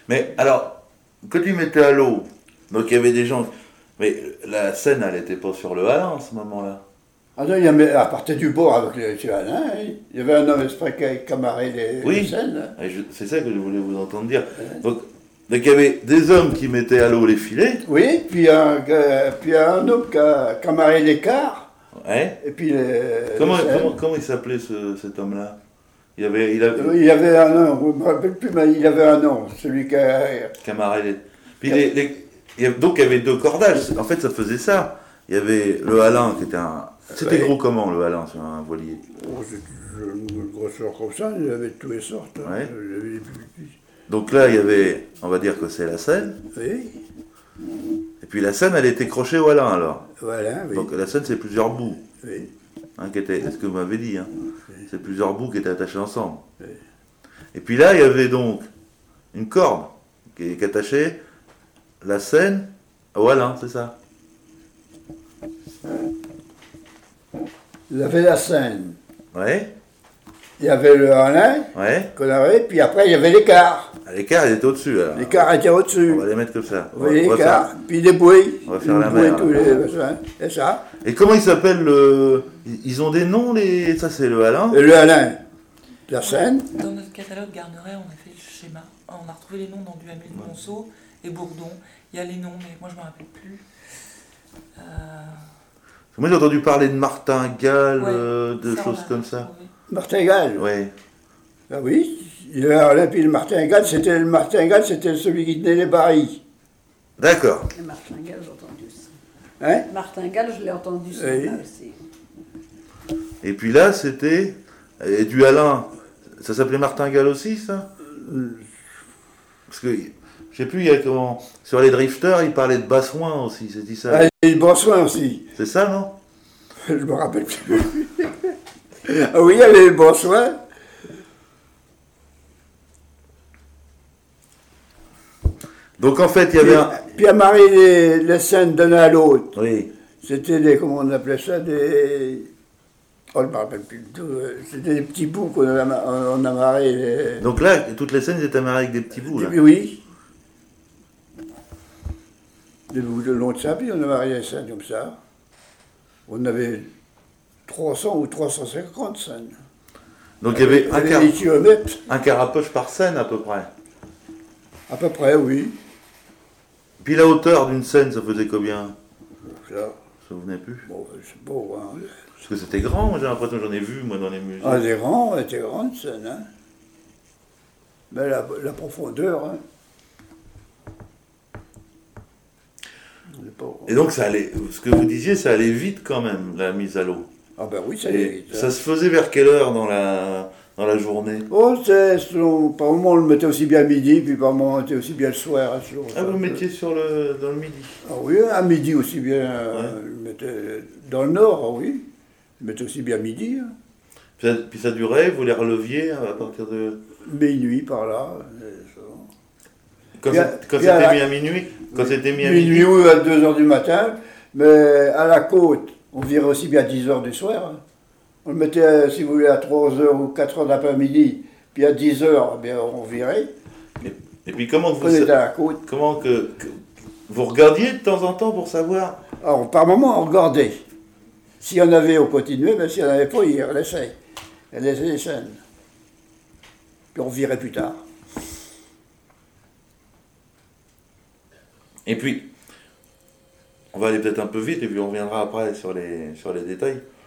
Mais alors, quand tu mettais à l'eau, donc il y avait des gens. Mais la Seine, elle n'était pas sur le Halin à ce moment-là. Ah non, il y avait, à partir du bord avec le Alain, il y avait un homme esprit qui camarait les Oui, scènes. et c'est ça que je voulais vous entendre dire. Donc il y avait des hommes qui mettaient à l'eau les filets. Oui, puis un homme qui a camaré les cars, Ouais. et puis Comment il s'appelait cet homme-là? Il il y avait un nom, je ne me rappelle plus, mais il avait un nom, celui qui a... Camaret. Puis donc il y avait deux cordages. En fait, ça faisait ça. Il y avait le Halin qui était un. C'était Ouais. gros comment le Halin sur un voilier? Oh, c'est une grosseur comme ça, il y avait de toutes les sortes. Hein. Ouais. Il y avait des plus petits. Donc là, il y avait, on va dire que c'est la Seine. Oui, Et puis la Seine, elle était crochée au Halin alors. voilà, oui. Donc la Seine, c'est plusieurs bouts. Oui. Hein, c'est ce que vous m'avez dit. Hein. C'est plusieurs bouts qui étaient attachés ensemble. Oui. Et puis là, il y avait donc une corde qui attachait la Seine au Halin, c'est ça? Il y avait la Seine, Ouais, il y avait le Alain, ouais. qu'on avait, puis après il y avait les cars. Les cars, ils étaient au-dessus alors. Les cars étaient au-dessus. On va les mettre comme ça. Vous voyez On va les faire- cars, puis des bouées. on va faire la Des bouées, mer, tous là. les machins, c'est ça. Et comment ils s'appellent le... Ils ont des noms, les... Ça, c'est le Halin. Et le Alain, la Seine, Dans notre catalogue Garneret, on a fait le schéma. On a retrouvé les noms dans Duhamel, Monceau et Bourdon. Il y a les noms, mais moi je ne me rappelle plus. Moi, j'ai entendu parler de martingale, Ouais, de ça, on choses l'a comme ça. retrouvé. Martingale. Ouais. Ah oui, le Alain, puis le Martingale, c'était celui qui tenait les barils. D'accord. Et Martingale, j'ai entendu ça. Hein? Martingale, je l'ai entendu ça Oui. là aussi. Et puis là, c'était... Et du Halin, ça s'appelait martingale aussi, ça? Parce que, je sais plus, il y a comment... Sur les drifters, ils parlaient de bassouin aussi, c'est dit ça. Ah, et le Bonsoin aussi. C'est ça, non? Je me rappelle plus. Ah oui, il y avait le Bonsoin. Donc en fait, il y avait un... Puis à marier les scènes d'un à l'autre. Oui. C'était des, comment on appelait ça, des... Oh, je me rappelle plus du tout. C'était des petits bouts qu'on on a marié. Donc là, toutes les scènes étaient amarrées avec des petits bouts, là. Oui. Des bouts de long de ça, puis on a marié les scènes comme ça. On avait 300 ou 350 scènes. Donc il y avait des kilomètres. un carapoche par scène, à peu près. À peu près, oui. Puis la hauteur d'une scène, ça faisait combien? Ça, Je ne me souvenais plus. bon, c'est beau, hein. Parce que c'était grand, moi, j'ai l'impression que j'en ai vu, moi, dans les musées. Ah, elle était grande, scène, hein. Mais la profondeur, hein. On est pas- Et donc, ça allait, ce que vous disiez, ça allait vite quand même, la mise à l'eau. Ah ben oui, ça Et allait vite, hein. ça se faisait vers quelle heure dans la journée? Oh, c'est selon, par moment on le mettait aussi bien à midi, puis par moment on était aussi bien le soir. Hein, selon Ah, ça. vous le mettiez dans le midi? Ah oui, à midi aussi bien, je le mettais dans le nord, ah oui. Je le mettais aussi bien à midi, hein. Puis ça durait, vous les releviez à partir de... Minuit par là. Quand Puis c'était puis à la- mis à minuit? Quand c'était mis à Minuit minuit? ou à 2 h du matin, mais à la côte, on virait aussi bien à 10 h du soir. Hein. On le mettait, si vous voulez, à 3 h ou 4 h d'après-midi, puis à 10 h, eh bien, on virait. Et puis comment On était à la côte. comment que vous regardiez de temps en temps pour savoir? Alors, par moment, on regardait. S'il y en avait, on continuait, mais s'il n'y en avait pas, on laissait. On laissait les chaînes. Puis on virait plus tard. Et puis, on va aller peut-être un peu vite et puis on reviendra après sur les détails.